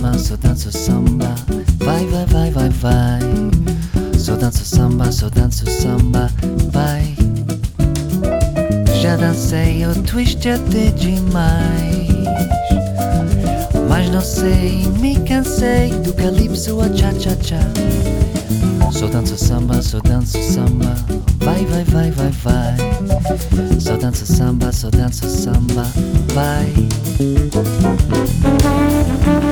samba, só danço samba. Vai, vai, vai, vai, vai. Só danço samba, só danço samba. Vai. Já dancei o twist até demais, mas não sei, me cansei do calypso a cha-cha-cha. Só danço samba, só danço samba. Vai, vai, vai, vai, vai. Só danço samba, só danço samba. Vai.